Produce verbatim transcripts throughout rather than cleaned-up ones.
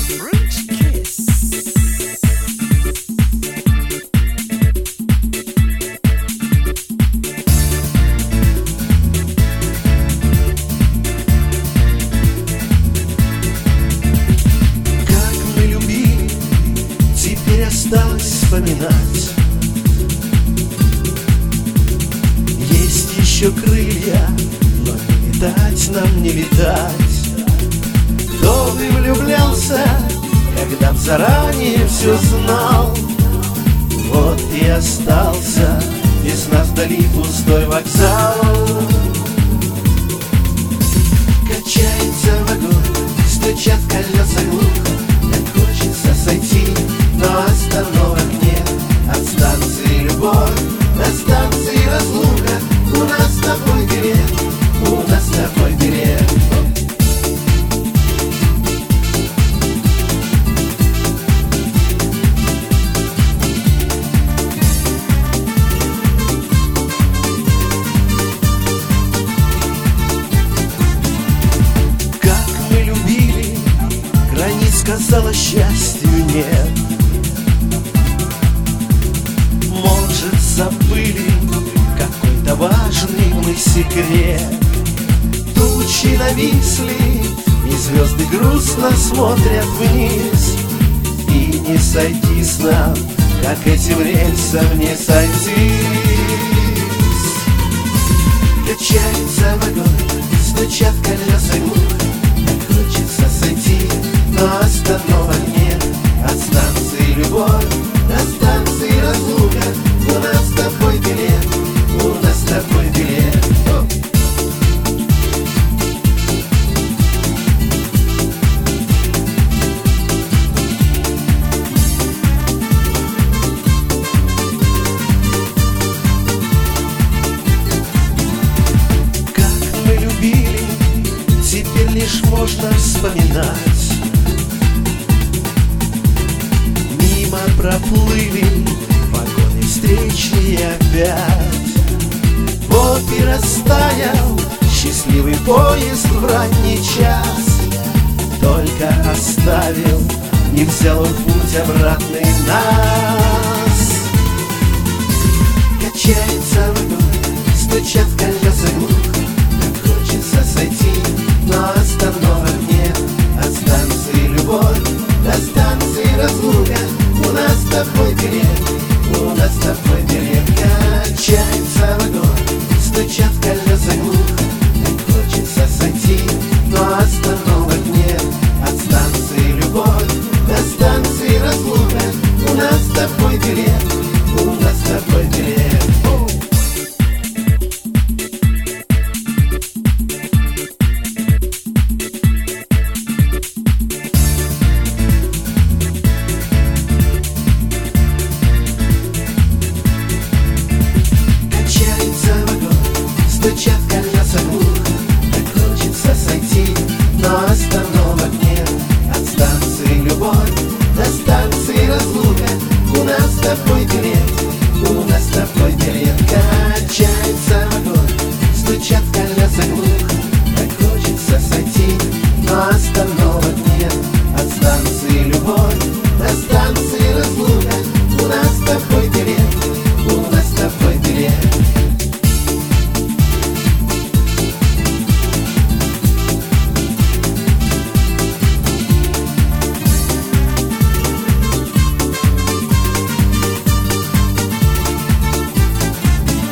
Осталось вспоминать. Есть еще крылья, но не летать нам не летать. Кто бы влюблялся, когда б заранее все знал? Вот и остался без нас вдали пустой вокзал. Качается вагон, стучат колеса глухо. Так хочется сойти, но остановок нет. От станции любовь до станции разлука. У нас с тобой билет, у нас с тобой билет. Как мы любили, границ, казалось, счастью нет. Может, забыли какой-то важный мы секрет. Тучи нависли, и звезды грустно смотрят вниз. И не сойтись нам, как этим рельсам не сойтись. Качается вагон, стучат колеса глухо. Так хочется сойти, но остановок нет. От станции любовь до станции разлука. У нас с тобой билет, у нас с тобой билет. Как мы любили, теперь лишь можно вспоминать. Мимо проплыли вагоны встречные опять. Вот и растаял счастливый поезд в ранний час. Только оставил, не взял он путь обратный нас. Качается вагон, стучат колеса глухо. Так хочется сойти, но остановок нет. От станции любовь до станции разлука. У нас с тобой билет, у нас с тобой билет. Качается вагон, стучат колеса глухо. Так хочется сойти, но остановок нет. От станции любовь до станции разлука. У нас с тобой билет, у нас с тобой билет. Стучат колеса глухо, так хочется сойти, но остановок нет. От станции любовь до станции разлука. У нас с тобой билет, у нас с тобой билет. Качается вагон, стучат колеса глухо. Так хочется сойти, но остановок нет. От станции любовь до станции разлука. У нас с тобой билет, у нас с тобой билет.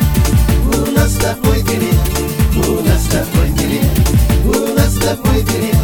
У нас с тобой билет, у нас с тобой билет.